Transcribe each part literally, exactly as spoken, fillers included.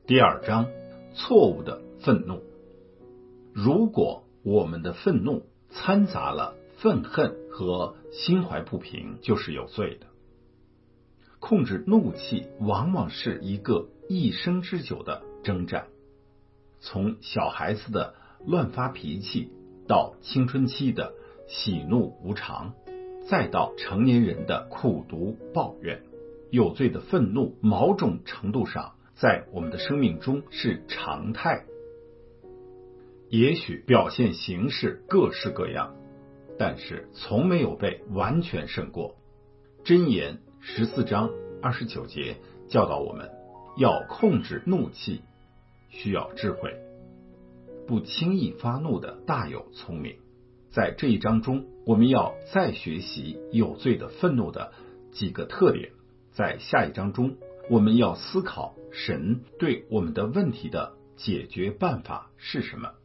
第二章，错误的愤怒。如果我们的愤怒掺杂了愤恨和心怀不平，就是有罪的。控制怒气往往是一个一生之久的征战，从小孩子的乱发脾气，到青春期的喜怒无常，再到成年人的苦毒抱怨，有罪的愤怒某种程度上在我们的生命中是常态。也许表现形式各式各样，但是从没有被完全胜过。箴言十四章二十九节教导我们要控制怒气，需要智慧。不轻易发怒的大有聪明。在这一章中，我们要再学习有罪的愤怒的几个特点。在下一章中，我们要思考神对我们的问题的解决办法是什么。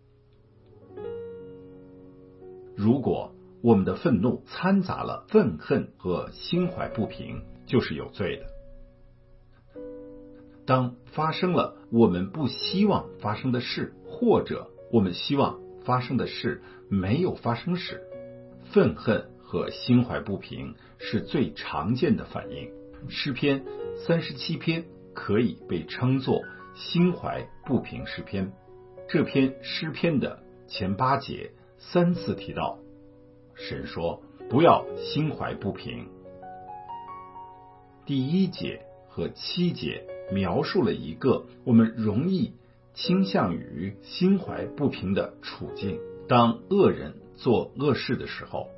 如果我们的愤怒掺杂了愤恨和心怀不平，就是有罪的。当发生了我们不希望发生的事，或者我们希望发生的事没有发生时，愤恨和心怀不平是最常见的反应。诗篇三十七篇可以被称作心怀不平诗篇。这篇诗篇的前八节三次提到神说不要心怀不平。第一节和七节描述了一个我们容易倾向于心怀不平的处境，当恶人做恶事的时候。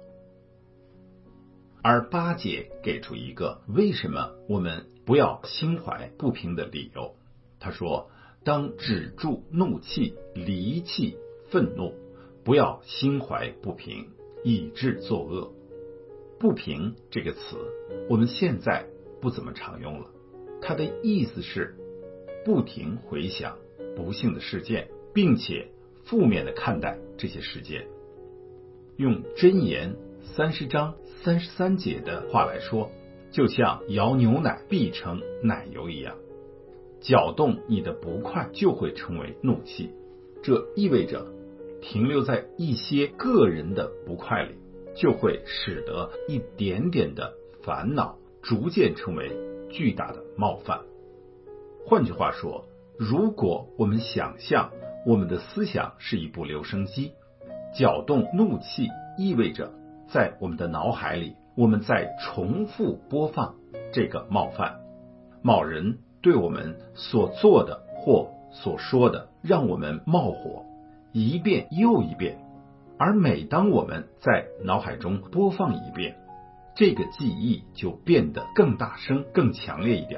而八节给出一个为什么我们不要心怀不平的理由。他说，当止住怒气，离弃愤怒，不要心怀不平，以致作恶。不平这个词我们现在不怎么常用了，它的意思是不停回想不幸的事件，并且负面的看待这些事件。用箴言三十章三十三节的话来说，就像摇牛奶必成奶油一样，搅动你的不快就会成为怒气。这意味着停留在一些个人的不快里，就会使得一点点的烦恼逐渐成为巨大的冒犯。换句话说，如果我们想象我们的思想是一部留声机，搅动怒气意味着在我们的脑海里，我们在重复播放这个冒犯。某人对我们所做的或所说的让我们冒火，一遍又一遍，而每当我们在脑海中播放一遍，这个记忆就变得更大声更强烈一点。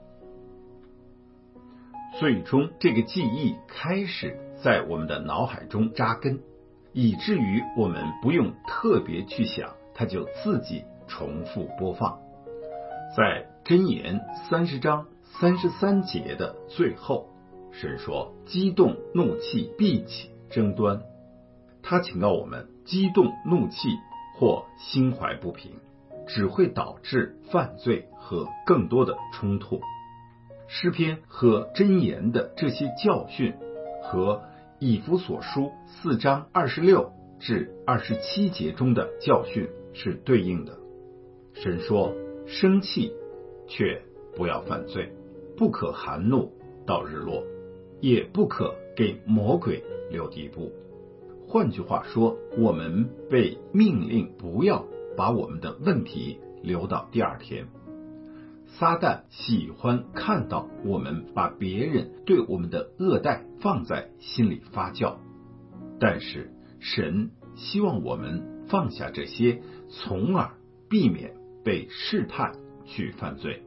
最终这个记忆开始在我们的脑海中扎根，以至于我们不用特别去想，它就自己重复播放。在箴言三十章三十三节的最后，神说激动怒气必起争端。他警告我们，激动怒气或心怀不平只会导致犯罪和更多的冲突。诗篇和箴言的这些教训和以弗所书四章二十六至二十七节中的教训是对应的。神说，生气却不要犯罪，不可含怒到日落，也不可给魔鬼留地步。换句话说，我们被命令不要把我们的问题留到第二天。撒旦喜欢看到我们把别人对我们的恶待放在心里发酵，但是神希望我们放下这些，从而避免被试探去犯罪。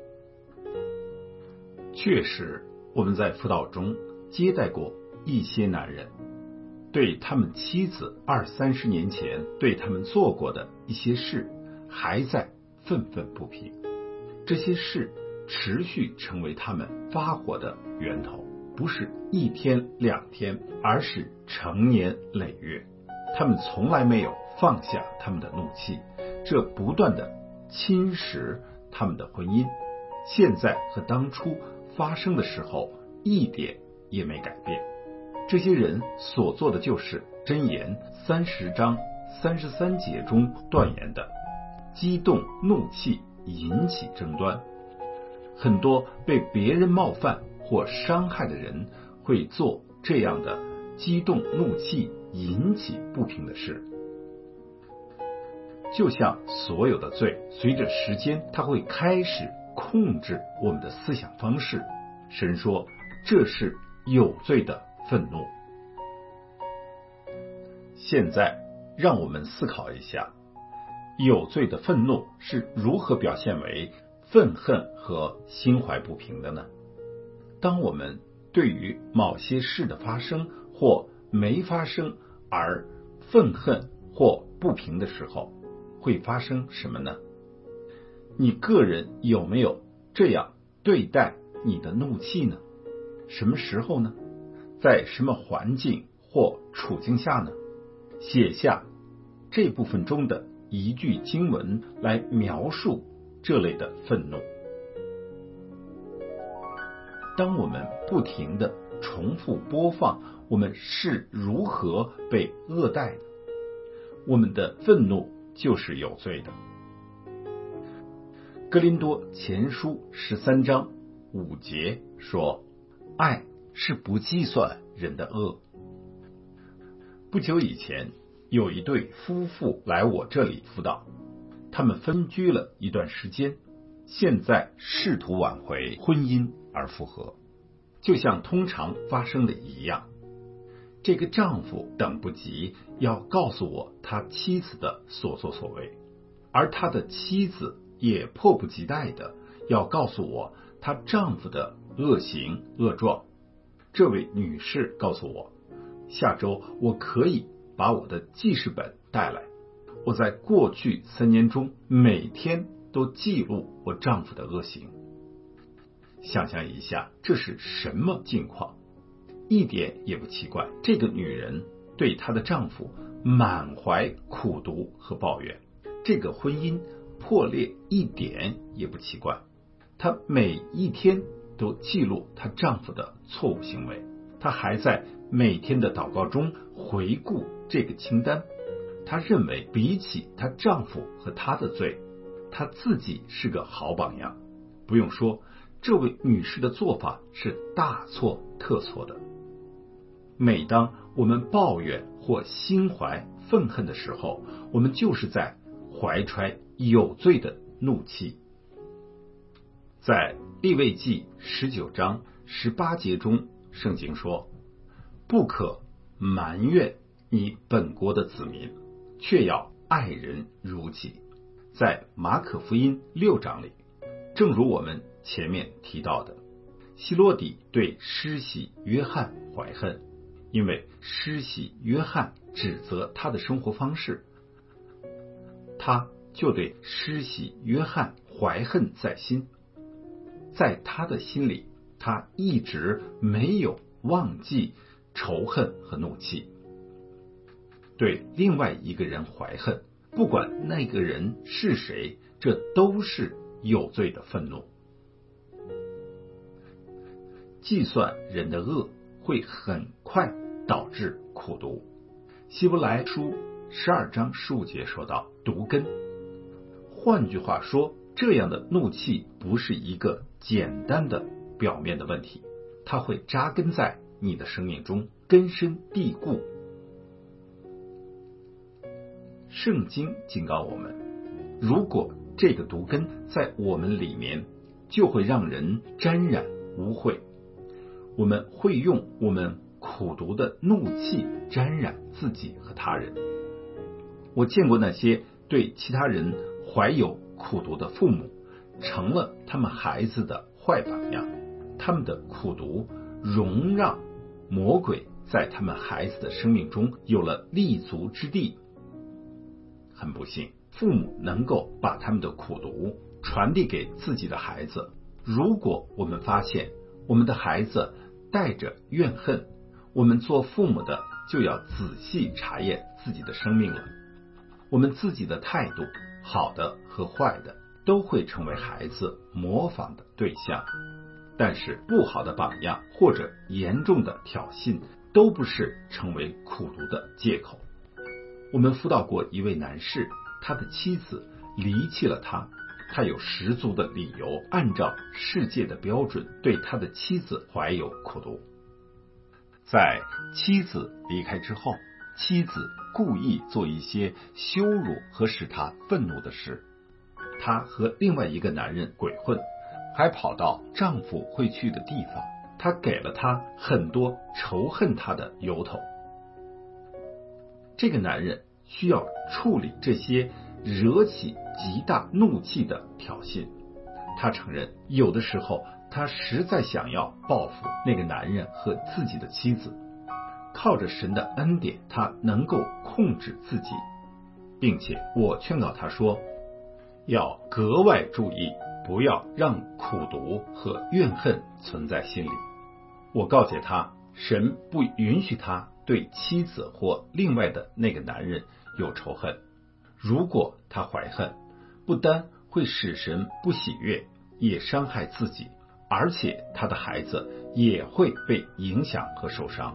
确实，我们在辅导中接待过一些男人，对他们妻子二三十年前对他们做过的一些事还在愤愤不平，这些事持续成为他们发火的源头，不是一天两天，而是成年累月。他们从来没有放下他们的怒气，这不断的侵蚀他们的婚姻。现在和当初发生的时候一点也没改变。这些人所做的就是箴言三十章三十三节中断言的，激动怒气引起争端。很多被别人冒犯或伤害的人会做这样的激动怒气引起不平的事。就像所有的罪，随着时间它会开始控制我们的思想方式。神说这是有罪的愤怒。现在让我们思考一下，有罪的愤怒是如何表现为愤恨和心怀不平的呢？当我们对于某些事的发生或没发生而愤恨或不平的时候，会发生什么呢？你个人有没有这样对待你的怒气呢？什么时候呢？在什么环境或处境下呢？写下这部分中的一句经文来描述这类的愤怒。当我们不停地重复播放我们是如何被恶待的，我们的愤怒就是有罪的。哥林多前书十三章五节说，爱是不计算人的恶。不久以前，有一对夫妇来我这里辅导，他们分居了一段时间，现在试图挽回婚姻而复合，就像通常发生的一样。这个丈夫等不及要告诉我他妻子的所作所为，而他的妻子也迫不及待的要告诉我她丈夫的恶行恶状。这位女士告诉我，下周我可以把我的记事本带来，我在过去三年中每天都记录我丈夫的恶行。想象一下，这是什么境况？一点也不奇怪，这个女人对她的丈夫满怀苦毒和抱怨，这个婚姻破裂一点也不奇怪。她每一天都记录她丈夫的错误行为，她还在每天的祷告中回顾这个清单。她认为比起她丈夫和她的罪，她自己是个好榜样。不用说，这位女士的做法是大错特错的。每当我们抱怨或心怀愤恨的时候，我们就是在怀揣有罪的怒气。在利未记十九章十八节中，圣经说，不可埋怨你本国的子民，却要爱人如己。在马可福音六章里，正如我们前面提到的，希罗底对施洗约翰怀恨，因为施洗约翰指责他的生活方式，他就对施洗约翰怀恨在心。在他的心里，他一直没有忘记仇恨和怒气。对另外一个人怀恨，不管那个人是谁，这都是有罪的愤怒。计算人的恶会很快导致苦毒。希伯来书十二章十五节说到毒根。换句话说，这样的怒气不是一个简单的表面的问题，它会扎根在你的生命中，根深蒂固。圣经警告我们，如果这个毒根在我们里面，就会让人沾染污秽。我们会用我们苦毒的怒气沾染自己和他人。我见过那些对其他人怀有苦毒的父母，成了他们孩子的坏榜样。他们的苦毒容让魔鬼在他们孩子的生命中有了立足之地。很不幸，父母能够把他们的苦毒传递给自己的孩子。如果我们发现我们的孩子带着怨恨，我们做父母的就要仔细查验自己的生命了。我们自己的态度，好的和坏的，都会成为孩子模仿的对象。 但是不好的榜样或者严重的挑衅都不是成为苦读的借口。我们辅导过一位男士，他的妻子离弃了他，他有十足的理由按照世界的标准对他的妻子怀有苦毒。在妻子离开之后，妻子故意做一些羞辱和使他愤怒的事，她和另外一个男人鬼混，还跑到丈夫会去的地方，她给了他很多仇恨他的由头。这个男人需要处理这些惹起极大怒气的挑衅。他承认有的时候他实在想要报复那个男人和自己的妻子，靠着神的恩典他能够控制自己，并且我劝告他说要格外注意，不要让苦毒和怨恨存在心里。我告诫他，神不允许他对妻子或另外的那个男人有仇恨，如果他怀恨，不单会使神不喜悦，也伤害自己，而且他的孩子也会被影响和受伤。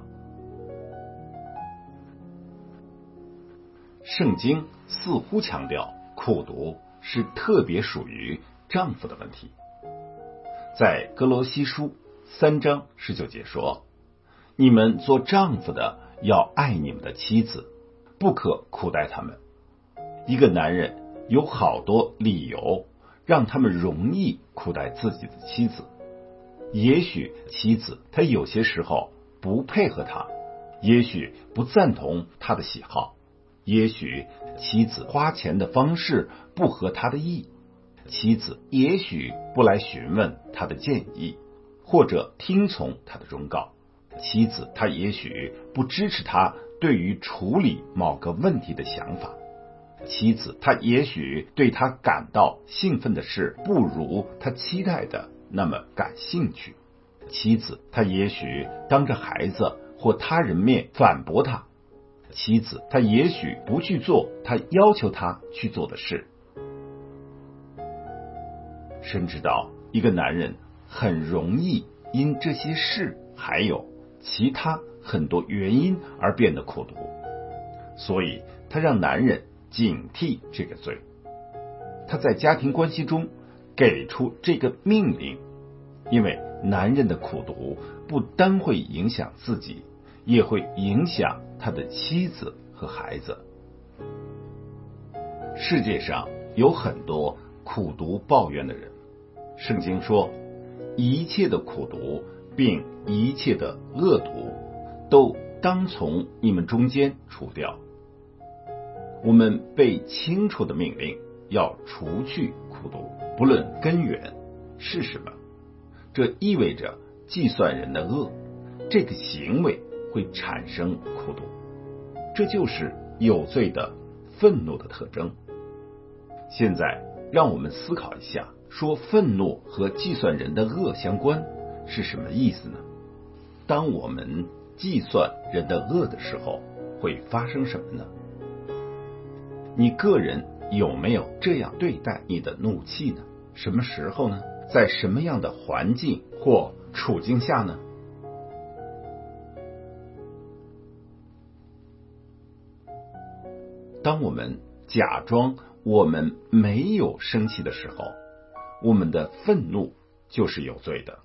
圣经似乎强调苦毒是特别属于丈夫的问题。在哥罗西书三章十九节说，你们做丈夫的要爱你们的妻子，不可苦待他们。一个男人有好多理由让他们容易苦待自己的妻子，也许妻子她有些时候不配合他，也许不赞同他的喜好，也许妻子花钱的方式不合他的意，妻子也许不来询问他的建议，或者听从他的忠告，妻子她也许不支持他对于处理某个问题的想法，妻子她也许对他感到兴奋的事不如他期待的那么感兴趣，妻子她也许当着孩子或他人面反驳他，妻子她也许不去做他要求他去做的事。深知道一个男人很容易因这些事还有其他很多原因而变得苦毒，所以他让男人警惕这个罪。他在家庭关系中给出这个命令，因为男人的苦毒不单会影响自己，也会影响他的妻子和孩子。世界上有很多苦毒抱怨的人，圣经说一切的苦毒并一切的恶毒都当从你们中间除掉。我们被清楚的命令要除去苦毒，不论根源是什么。这意味着计算人的恶，这个行为会产生苦毒，这就是有罪的愤怒的特征。现在让我们思考一下，说愤怒和计算人的恶相关是什么意思呢？当我们计算人的恶的时候，会发生什么呢？你个人有没有这样对待你的怒气呢？什么时候呢？在什么样的环境或处境下呢？当我们假装我们没有生气的时候，我们的愤怒就是有罪的。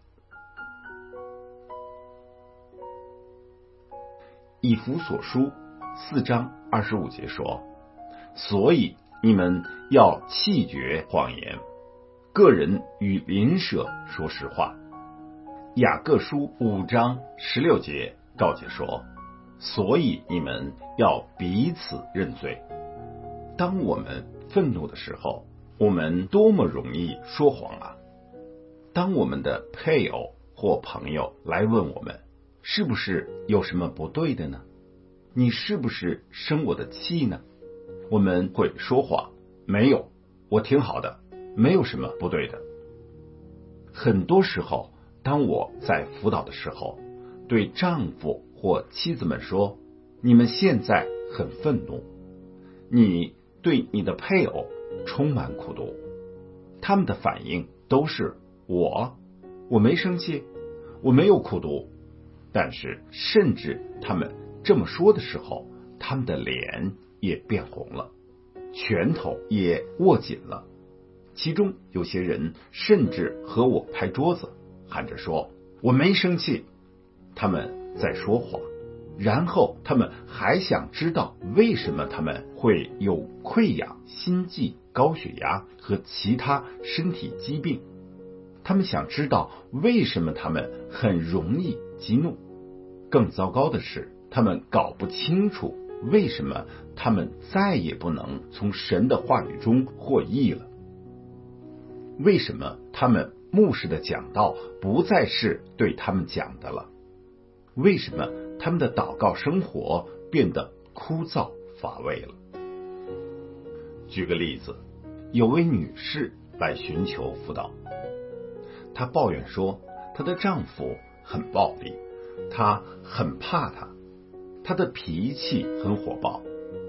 以弗所书四章二十五节说，所以你们要弃绝谎言，个人与邻舍说实话。雅各书五章十六节告诫说，所以你们要彼此认罪。当我们愤怒的时候，我们多么容易说谎啊！当我们的配偶或朋友来问我们，是不是有什么不对的呢？你是不是生我的气呢？我们会说谎，没有，我挺好的，没有什么不对的。很多时候，当我在辅导的时候，对丈夫或妻子们说，你们现在很愤怒，你对你的配偶充满苦毒，他们的反应都是我我没生气，我没有苦读。但是甚至他们这么说的时候，他们的脸也变红了，拳头也握紧了。其中有些人甚至和我拍桌子，喊着说我没生气。他们在说谎，然后他们还想知道为什么他们会有溃疡、心悸、高血压和其他身体疾病。他们想知道为什么他们很容易激怒。更糟糕的是，他们搞不清楚为什么他们再也不能从神的话语中获益了。为什么他们牧师的讲道不再是对他们讲的了？为什么他们的祷告生活变得枯燥乏味了？举个例子，有位女士来寻求辅导，她抱怨说她的丈夫很暴力，她很怕他，她的脾气很火爆。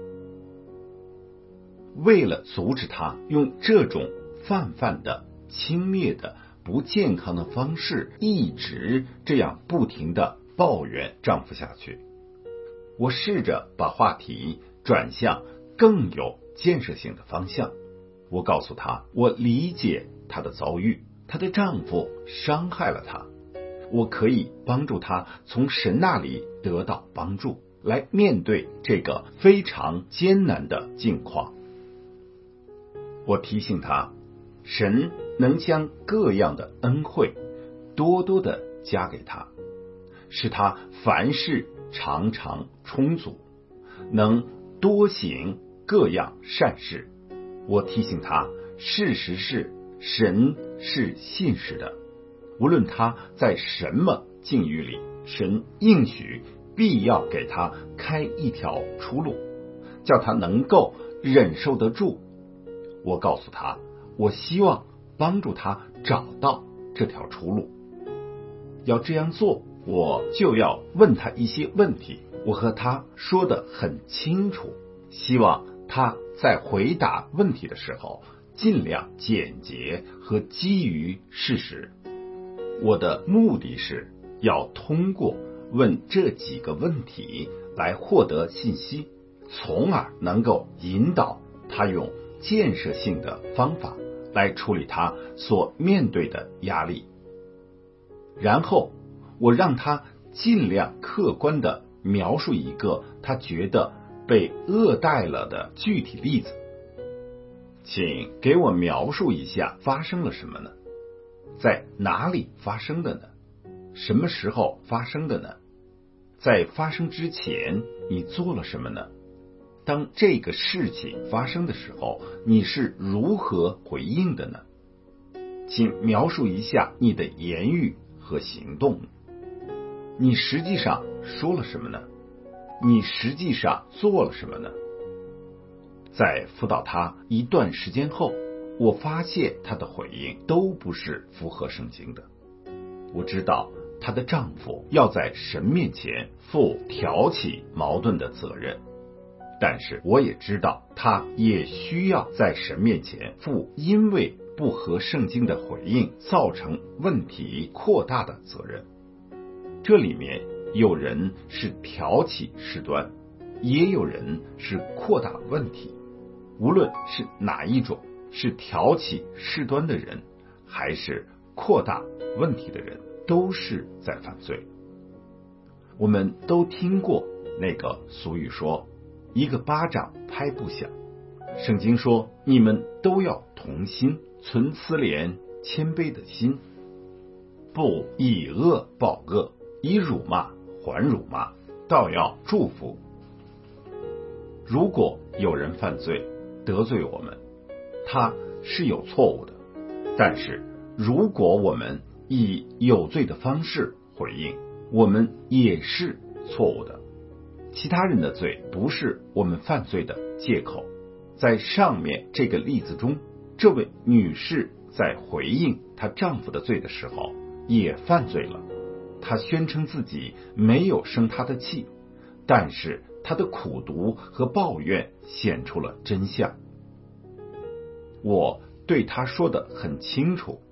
为了阻止她用这种泛泛的、轻蔑的、不健康的方式一直这样不停的抱怨丈夫下去，我试着把话题转向更有建设性的方向。我告诉她，我理解她的遭遇，她的丈夫伤害了她，我可以帮助她从神那里得到帮助，来面对这个非常艰难的境况。我提醒她，神能将各样的恩惠多多的加给她，使她凡事常常充足，能多行各样善事。我提醒她，事实是神是信实的，无论她在什么境遇里，神应许必要给她开一条出路，叫她能够忍受得住。我告诉她，我希望帮助她找到这条出路。要这样做，我就要问她一些问题。我和她说得很清楚，希望她在回答问题的时候尽量简洁和基于事实。我的目的是要通过问这几个问题来获得信息，从而能够引导她用建设性的方法来处理他所面对的压力。然后我让他尽量客观地描述一个他觉得被恶待了的具体例子。请给我描述一下发生了什么呢？在哪里发生的呢？什么时候发生的呢？在发生之前你做了什么呢？当这个事情发生的时候，你是如何回应的呢？请描述一下你的言语和行动。你实际上说了什么呢？你实际上做了什么呢？在辅导他一段时间后，我发现他的回应都不是符合圣经的。我知道她的丈夫要在神面前负挑起矛盾的责任，但是我也知道他也需要在神面前负因为不合圣经的回应造成问题扩大的责任。这里面有人是挑起事端，也有人是扩大问题。无论是哪一种，是挑起事端的人还是扩大问题的人，都是在犯罪。我们都听过那个俗语说，一个巴掌拍不响。圣经说，你们都要同心，存慈怜谦卑的心，不以恶报恶，以辱骂还辱骂，倒要祝福。如果有人犯罪得罪我们，他是有错误的，但是如果我们以有罪的方式回应，我们也是错误的。其他人的罪不是我们犯罪的借口。在上面这个例子中，这位女士在回应她丈夫的罪的时候也犯罪了。她宣称自己没有生她的气，但是她的苦毒和抱怨显出了真相。我对她说得很清楚，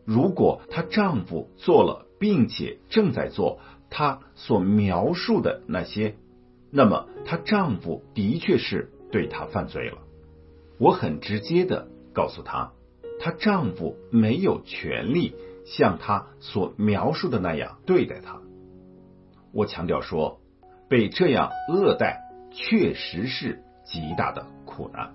如果她丈夫做了并且正在做她所描述的那些，那么她丈夫的确是对她犯罪了。我很直接地告诉她，她丈夫没有权利像她所描述的那样对待她。我强调说，被这样恶待确实是极大的苦难。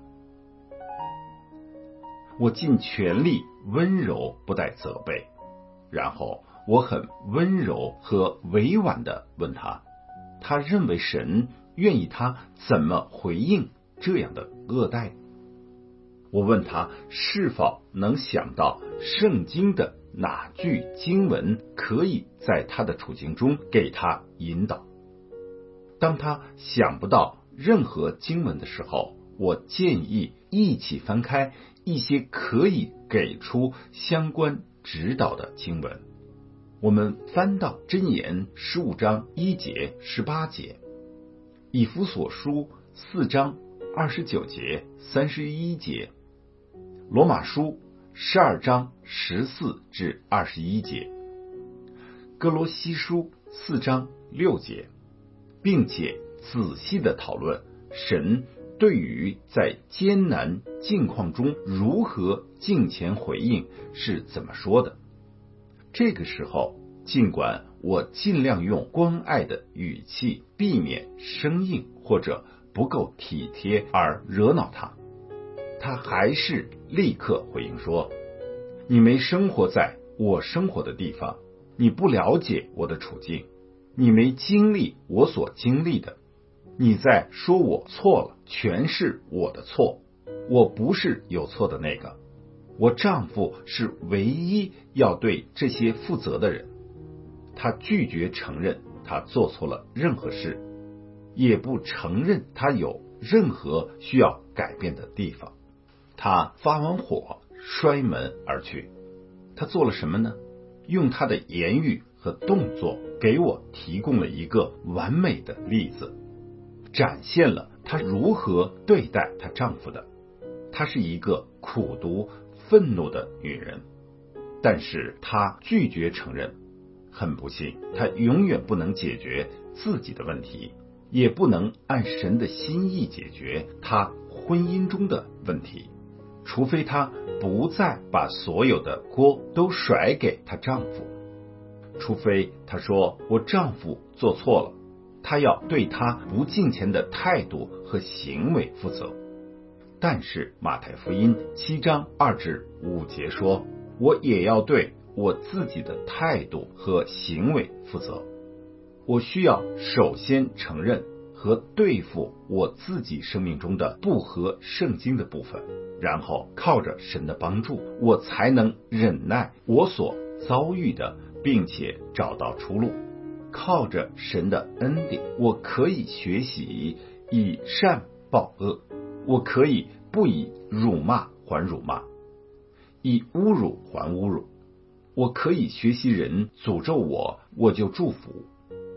我尽全力温柔不带责备，然后我很温柔和委婉地问他，他认为神愿意他怎么回应这样的恶待。我问他是否能想到圣经的哪句经文可以在他的处境中给他引导。当他想不到任何经文的时候，我建议一起翻开一些可以给出相关指导的经文。我们翻到箴言十五章一节十八节，以弗所书四章二十九节三十一节，罗马书十二章十四至二十一节，哥罗西书四章六节，并且仔细的讨论神对于在艰难境况中如何敬虔回应是怎么说的。这个时候，尽管我尽量用关爱的语气，避免生硬或者不够体贴而惹恼他，他还是立刻回应说，你没生活在我生活的地方，你不了解我的处境，你没经历我所经历的，你在说我错了，全是我的错，我不是有错的那个，我丈夫是唯一要对这些负责的人。他拒绝承认他做错了任何事，也不承认他有任何需要改变的地方。他发完火摔门而去。他做了什么呢？用他的言语和动作给我提供了一个完美的例子，展现了她如何对待她丈夫的。她是一个苦毒愤怒的女人，但是她拒绝承认。很不幸，她永远不能解决自己的问题，也不能按神的心意解决她婚姻中的问题，除非她不再把所有的锅都甩给她丈夫，除非她说我丈夫做错了，她要对他不敬虔的态度和行为负责。但是马太福音七章二至五节说，我也要对我自己的态度和行为负责。我需要首先承认和对付我自己生命中的不合圣经的部分，然后靠着神的帮助，我才能忍耐我所遭遇的，并且找到出路。靠着神的恩典，我可以学习以善报恶，我可以不以辱骂还辱骂，以侮辱还侮辱，我可以学习人诅咒我，我就祝福。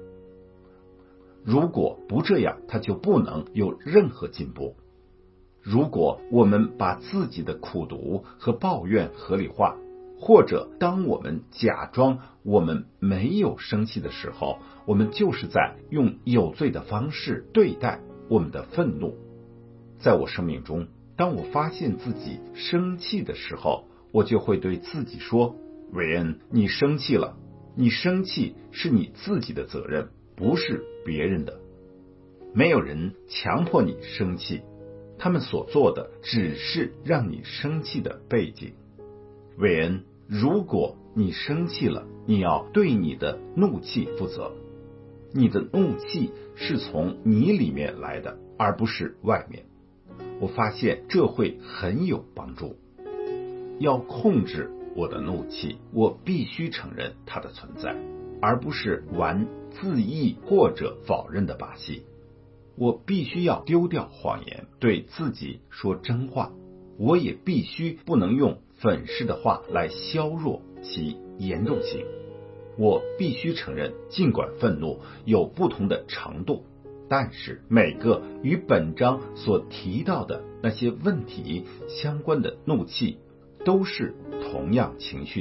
如果不这样，他就不能有任何进步。如果我们把自己的苦毒和抱怨合理化，或者当我们假装我们没有生气的时候，我们就是在用有罪的方式对待我们的愤怒。在我生命中，当我发现自己生气的时候，我就会对自己说，韦恩，你生气了，你生气是你自己的责任，不是别人的。没有人强迫你生气，他们所做的只是让你生气的背景。韦恩，如果你生气了，你要对你的怒气负责。你的怒气是从你里面来的，而不是外面。我发现这会很有帮助。要控制我的怒气，我必须承认它的存在，而不是玩自缢或者否认的把戏。我必须要丢掉谎言，对自己说真话。我也必须不能用粉饰的话来削弱其严重性。我必须承认，尽管愤怒有不同的程度，但是每个与本章所提到的那些问题相关的怒气，都是同样情绪的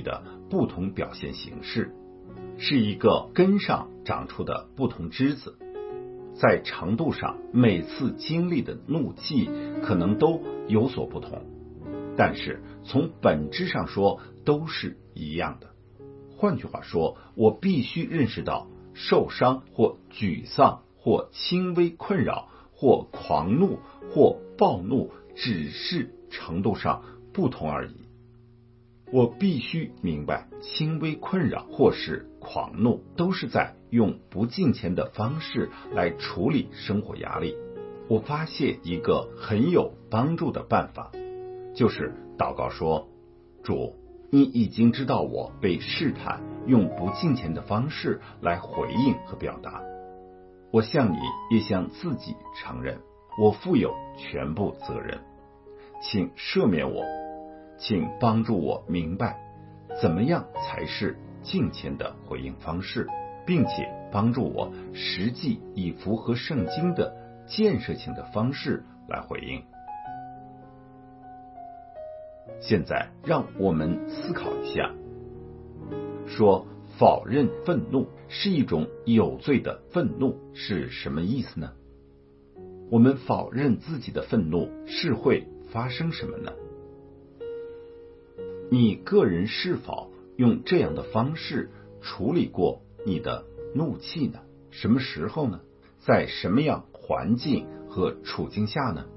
不同表现形式，是一个根上长出的不同枝子。在程度上，每次经历的怒气可能都有所不同，但是从本质上说都是一样的。换句话说，我必须认识到受伤或沮丧或轻微困扰或狂怒或暴怒只是程度上不同而已。我必须明白，轻微困扰或是狂怒都是在用不敬虔的方式来处理生活压力。我发现一个很有帮助的办法，就是祷告说：主，你已经知道我被试探，用不敬虔的方式来回应和表达。我向你也向自己承认，我负有全部责任，请赦免我，请帮助我明白怎么样才是敬虔的回应方式，并且帮助我实际以符合圣经的建设性的方式来回应。现在让我们思考一下，说否认愤怒是一种有罪的愤怒是什么意思呢？我们否认自己的愤怒是会发生什么呢？你个人是否用这样的方式处理过你的怒气呢？什么时候呢？在什么样环境和处境下呢？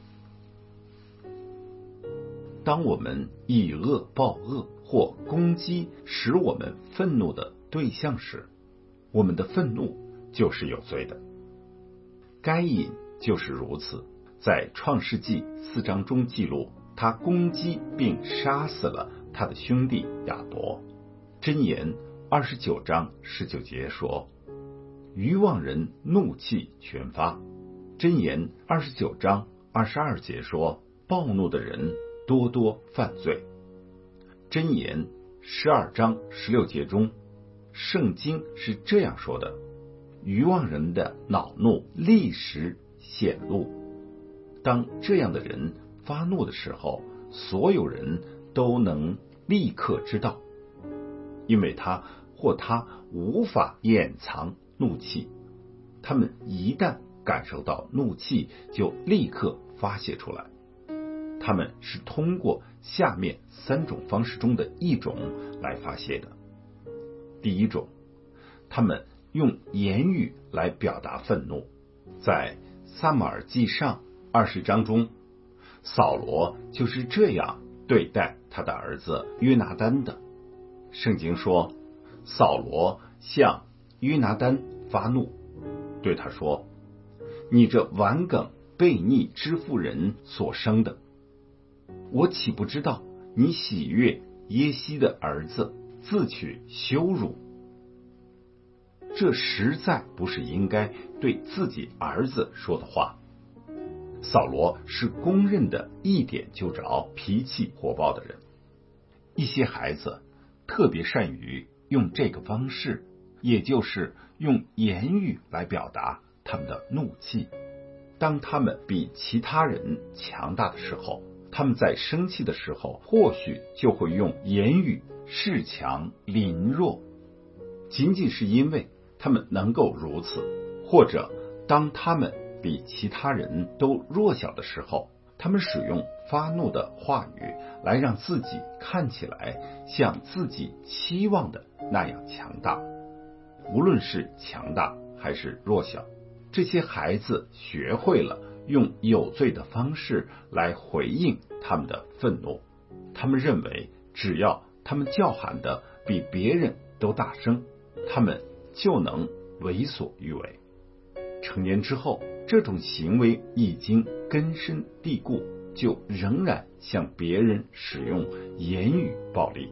当我们以恶报恶或攻击使我们愤怒的对象时，我们的愤怒就是有罪的。该隐就是如此，在创世纪四章中记录，他攻击并杀死了他的兄弟亚伯。箴言二十九章十九节说，愚妄人怒气全发。箴言二十九章二十二节说，暴怒的人多多犯罪。箴言十二章十六节中，圣经是这样说的：愚妄人的恼怒立时显露。当这样的人发怒的时候，所有人都能立刻知道，因为他或他无法掩藏怒气。他们一旦感受到怒气，就立刻发泄出来。他们是通过下面三种方式中的一种来发泄的。第一种，他们用言语来表达愤怒。在撒母耳记上二十章中，扫罗就是这样对待他的儿子约拿单的。圣经说，扫罗向约拿单发怒，对他说：你这顽梗悖逆之妇人所生的，我岂不知道你喜悦耶西的儿子，自取羞辱？这实在不是应该对自己儿子说的话。扫罗是公认的一点就着、脾气火爆的人。一些孩子特别善于用这个方式，也就是用言语来表达他们的怒气。当他们比其他人强大的时候，他们在生气的时候，或许就会用言语恃强凌弱，仅仅是因为他们能够如此，或者当他们比其他人都弱小的时候，他们使用发怒的话语来让自己看起来像自己期望的那样强大。无论是强大还是弱小，这些孩子学会了用有罪的方式来回应他们的愤怒。他们认为只要他们叫喊的比别人都大声，他们就能为所欲为。成年之后，这种行为已经根深蒂固，就仍然向别人使用言语暴力。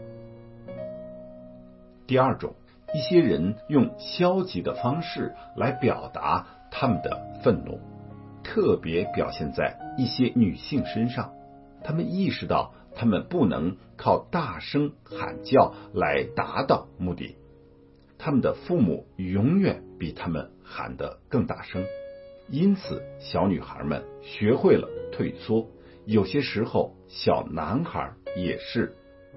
第二种，一些人用消极的方式来表达他们的愤怒，特别表现在一些女性身上。他们意识到他们不能靠大声喊叫来达到目的，他们的父母永远比他们喊得更大声，因此小女孩们学会了退缩。有些时候小男孩也是，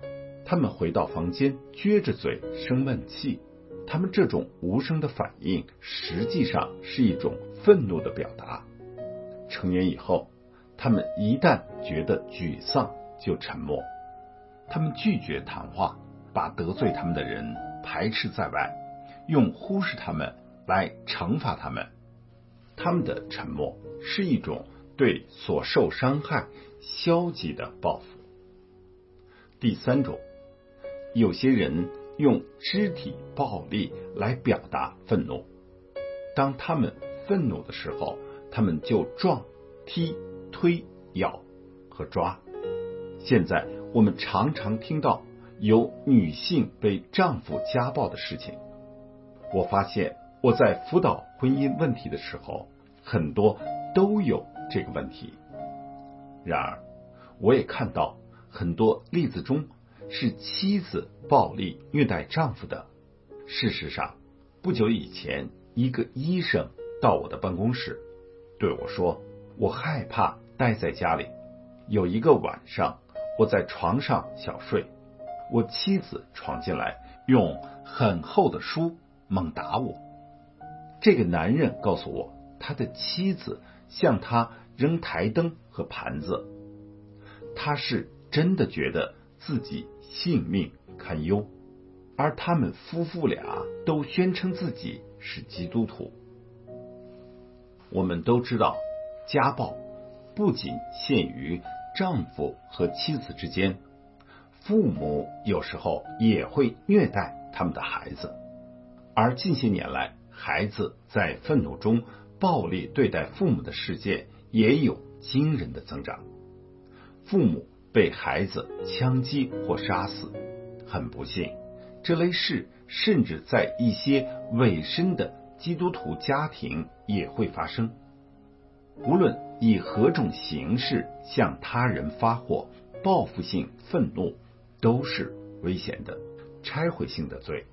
他们回到房间，撅着嘴生闷气。他们这种无声的反应，实际上是一种愤怒的表达。成年以后，他们一旦觉得沮丧，就沉默。他们拒绝谈话，把得罪他们的人排斥在外，用忽视他们来惩罚他们。他们的沉默是一种对所受伤害消极的报复。第三种，有些人用肢体暴力来表达愤怒。当他们愤怒的时候，他们就撞、踢、推、咬和抓。现在我们常常听到有女性被丈夫家暴的事情。我发现我在辅导婚姻问题的时候，很多都有这个问题。然而，我也看到很多例子中是妻子暴力虐待丈夫的。事实上，不久以前，一个医生到我的办公室对我说，我害怕待在家里。有一个晚上，我在床上小睡，我妻子闯进来，用很厚的书猛打我。这个男人告诉我，他的妻子向他扔台灯和盘子，他是真的觉得自己性命堪忧。而他们夫妇俩都宣称自己是基督徒。我们都知道，家暴不仅限于丈夫和妻子之间，父母有时候也会虐待他们的孩子。而近些年来，孩子在愤怒中暴力对待父母的事件也有惊人的增长。父母被孩子枪击或杀死，很不幸，这类事甚至在一些委身的基督徒家庭也会发生。无论以何种形式向他人发货，报复性愤怒都是危险的、拆毁性的罪。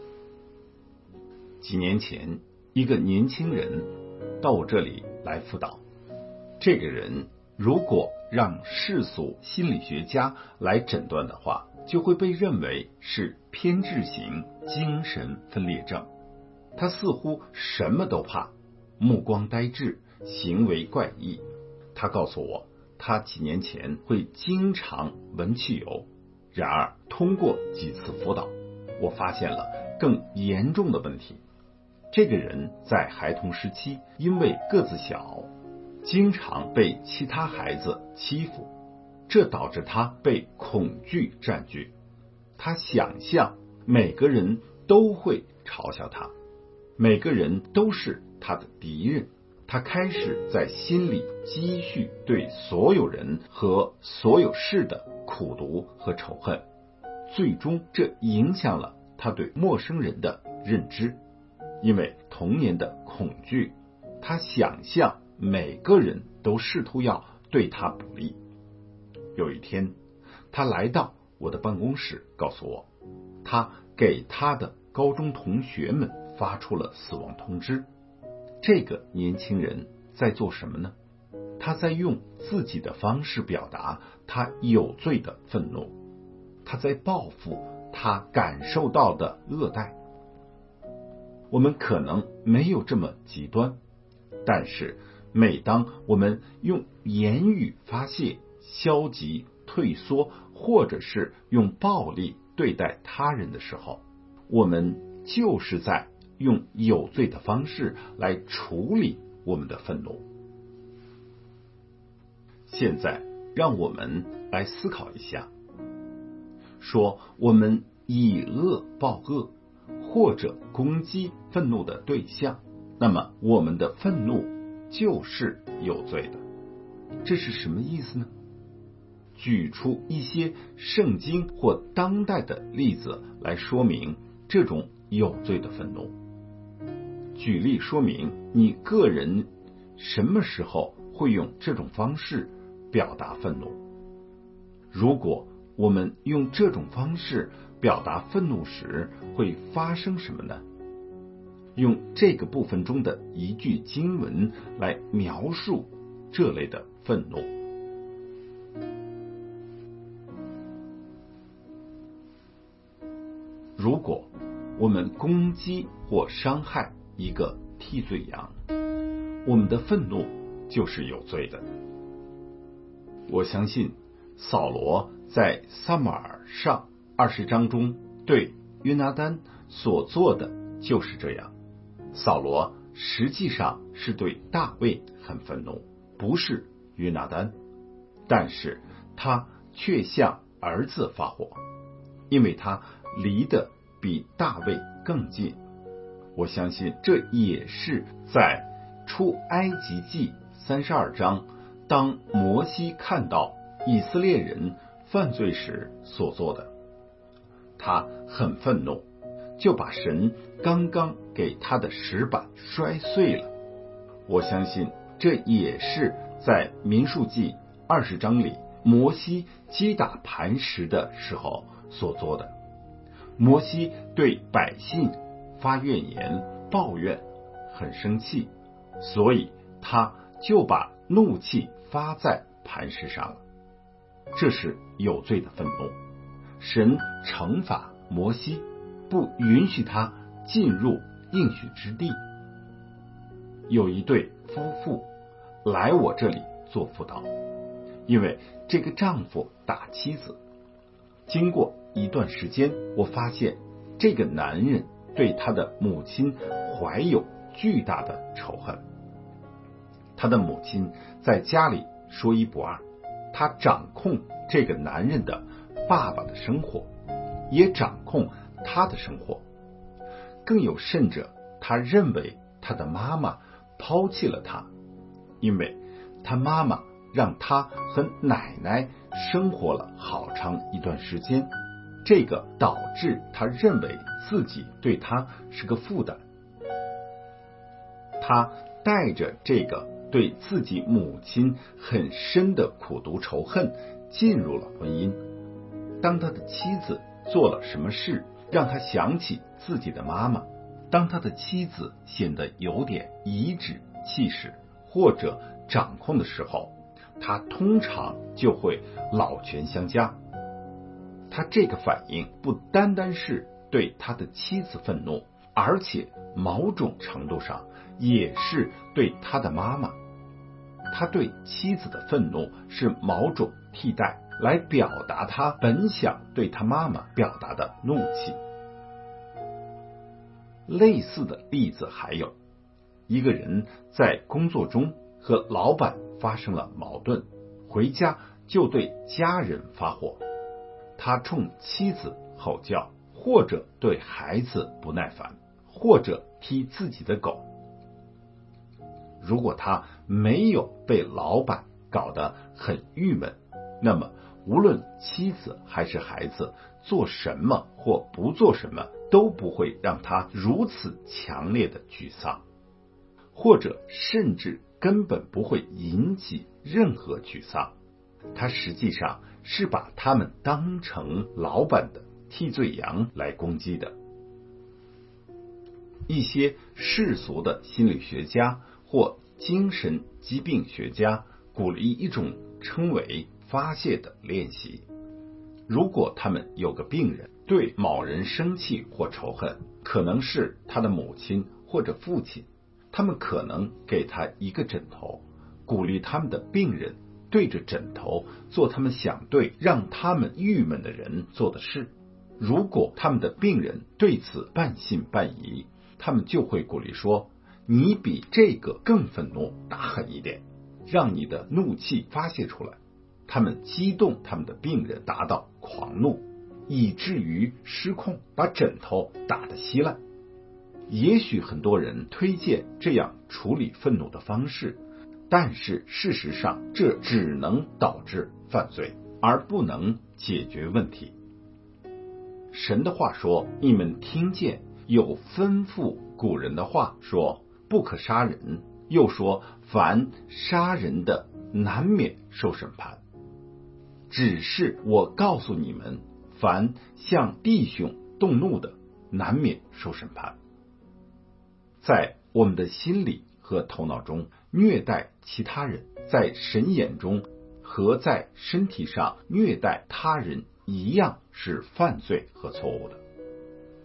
几年前，一个年轻人到我这里来辅导。这个人如果让世俗心理学家来诊断的话，就会被认为是偏执型精神分裂症。他似乎什么都怕，目光呆滞，行为怪异。他告诉我，他几年前会经常闻汽油。然而通过几次辅导，我发现了更严重的问题。这个人在孩童时期因为个子小，经常被其他孩子欺负，这导致他被恐惧占据。他想象每个人都会嘲笑他，每个人都是他的敌人。他开始在心里积蓄对所有人和所有事的苦毒和仇恨，最终这影响了他对陌生人的认知。因为童年的恐惧，他想象每个人都试图要对他不利。有一天，他来到我的办公室，告诉我，他给他的高中同学们发出了死亡通知。这个年轻人在做什么呢？他在用自己的方式表达他有罪的愤怒，他在报复他感受到的恶待。我们可能没有这么极端，但是每当我们用言语发泄消极、退缩，或者是用暴力对待他人的时候，我们就是在用有罪的方式来处理我们的愤怒。现在让我们来思考一下，说我们以恶报恶，或者攻击愤怒的对象，那么我们的愤怒就是有罪的。这是什么意思呢？举出一些圣经或当代的例子来说明这种有罪的愤怒。举例说明你个人什么时候会用这种方式表达愤怒。如果我们用这种方式表达愤怒时，会发生什么呢？用这个部分中的一句经文来描述这类的愤怒。 如果我们攻击或伤害一个替罪羊，我们的愤怒就是有罪的。我相信扫罗在撒母耳上二十章中对约拿单所做的就是这样。扫罗实际上是对大卫很愤怒，不是约拿单，但是他却向儿子发火，因为他离得比大卫更近。我相信这也是在出埃及记三十二章，当摩西看到以色列人犯罪时所做的。他很愤怒，就把神刚刚给他的石板摔碎了。我相信这也是在民数记二十章里摩西击打磐石的时候所做的。摩西对百姓发怨言抱怨，很生气，所以他就把怒气发在磐石上了。这是有罪的愤怒。神惩罚摩西，不允许他进入应许之地。有一对夫妇来我这里做辅导，因为这个丈夫打妻子。经过一段时间，我发现这个男人对他的母亲怀有巨大的仇恨。他的母亲在家里说一不二，他掌控这个男人的爸爸的生活，也掌控他的生活。更有甚者，他认为他的妈妈抛弃了他，因为他妈妈让他和奶奶生活了好长一段时间，这个导致他认为自己对他是个负担。他带着这个对自己母亲很深的苦毒仇恨进入了婚姻。当他的妻子做了什么事让他想起自己的妈妈，当他的妻子显得有点颐指气使或者掌控的时候，他通常就会老拳相加。他这个反应不单单是对他的妻子愤怒，而且某种程度上也是对他的妈妈。他对妻子的愤怒是某种替代，来表达他本想对他妈妈表达的怒气。类似的例子还有，一个人在工作中和老板发生了矛盾，回家就对家人发火，他冲妻子吼叫，或者对孩子不耐烦，或者踢自己的狗。如果他没有被老板搞得很郁闷，那么无论妻子还是孩子做什么或不做什么，都不会让他如此强烈的沮丧，或者甚至根本不会引起任何沮丧。他实际上是把他们当成老板的替罪羊来攻击的。一些世俗的心理学家或精神疾病学家鼓励一种称为发泄的练习。如果他们有个病人对某人生气或仇恨，可能是他的母亲或者父亲，他们可能给他一个枕头，鼓励他们的病人对着枕头做他们想对让他们郁闷的人做的事。如果他们的病人对此半信半疑，他们就会鼓励说，你比这个更愤怒，打狠一点，让你的怒气发泄出来。他们激动他们的病人达到狂怒，以至于失控，把枕头打得稀烂。也许很多人推荐这样处理愤怒的方式，但是事实上这只能导致犯罪，而不能解决问题。神的话说，你们听见有吩咐古人的话说，不可杀人，又说凡杀人的难免受审判。只是我告诉你们，凡向弟兄动怒的，难免受审判。在我们的心里和头脑中虐待其他人，在神眼中和在身体上虐待他人一样是犯罪和错误的。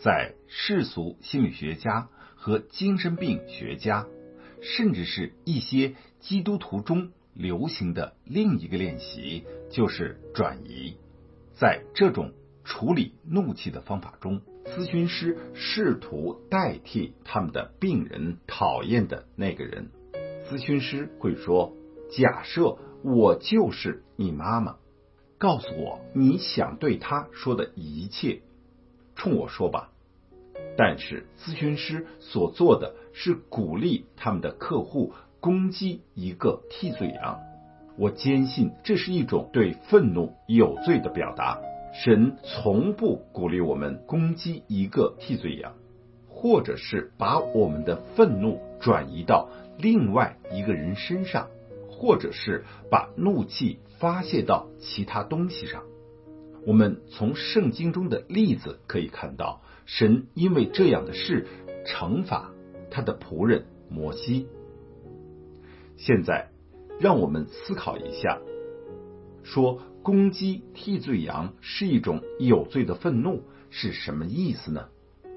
在世俗心理学家和精神病学家，甚至是一些基督徒中流行的另一个练习，就是转移。在这种处理怒气的方法中，咨询师试图代替他们的病人讨厌的那个人。咨询师会说，假设我就是你妈妈，告诉我你想对她说的一切，冲我说吧。但是咨询师所做的是鼓励他们的客户攻击一个替罪羊。我坚信这是一种对愤怒有罪的表达。神从不鼓励我们攻击一个替罪羊，或者是把我们的愤怒转移到另外一个人身上，或者是把怒气发泄到其他东西上。我们从圣经中的例子可以看到，神因为这样的事惩罚他的仆人摩西。现在让我们思考一下，说攻击替罪羊是一种有罪的愤怒是什么意思呢？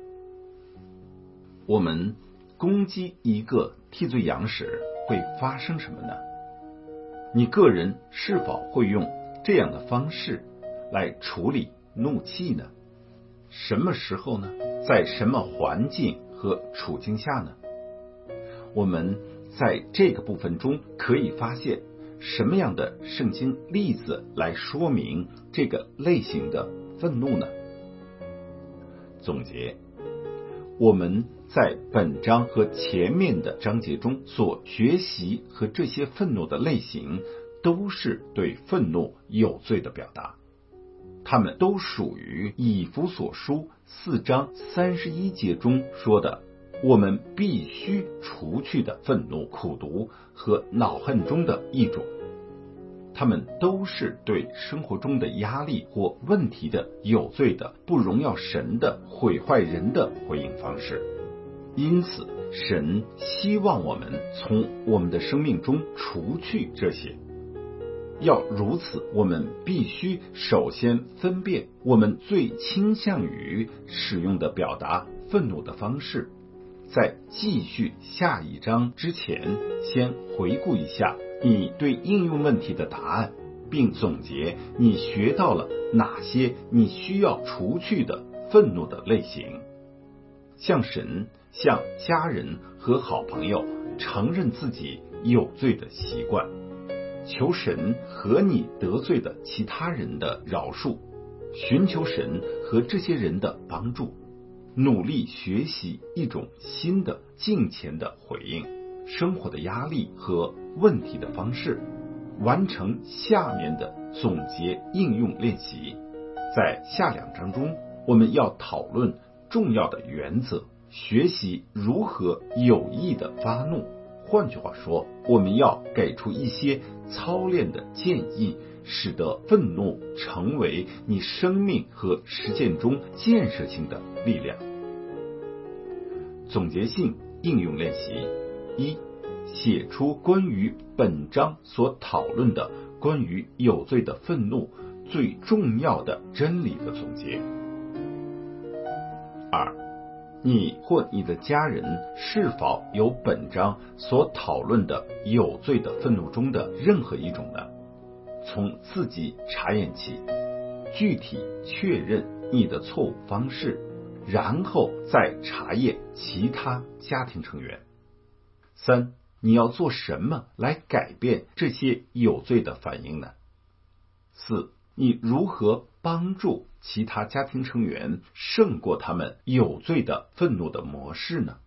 我们攻击一个替罪羊时会发生什么呢？你个人是否会用这样的方式来处理怒气呢？什么时候呢？在什么环境和处境下呢？我们在这个部分中可以发现什么样的圣经例子来说明这个类型的愤怒呢？总结，我们在本章和前面的章节中所学习和这些愤怒的类型，都是对愤怒有罪的表达，它们都属于以弗所书四章三十一节中说的我们必须除去的愤怒、苦毒和恼恨中的一种。他们都是对生活中的压力或问题的有罪的、不荣耀神的、毁坏人的回应方式。因此，神希望我们从我们的生命中除去这些。要如此，我们必须首先分辨我们最倾向于使用的表达愤怒的方式。在继续下一章之前，先回顾一下你对应用问题的答案，并总结你学到了哪些你需要除去的愤怒的类型。向神、向家人和好朋友承认自己有罪的习惯，求神和你得罪的其他人的饶恕，寻求神和这些人的帮助，努力学习一种新的敬虔的回应生活的压力和问题的方式，完成下面的总结应用练习。在下两章中，我们要讨论重要的原则，学习如何有意的发怒。换句话说，我们要给出一些操练的建议，使得愤怒成为你生命和实践中建设性的力量。总结性应用练习一，写出关于本章所讨论的关于有罪的愤怒最重要的真理的总结。二，你或你的家人是否有本章所讨论的有罪的愤怒中的任何一种呢？从自己查验起，具体确认你的错误方式，然后再查验其他家庭成员。三，你要做什么来改变这些有罪的反应呢？四，你如何帮助其他家庭成员胜过他们有罪的愤怒的模式呢？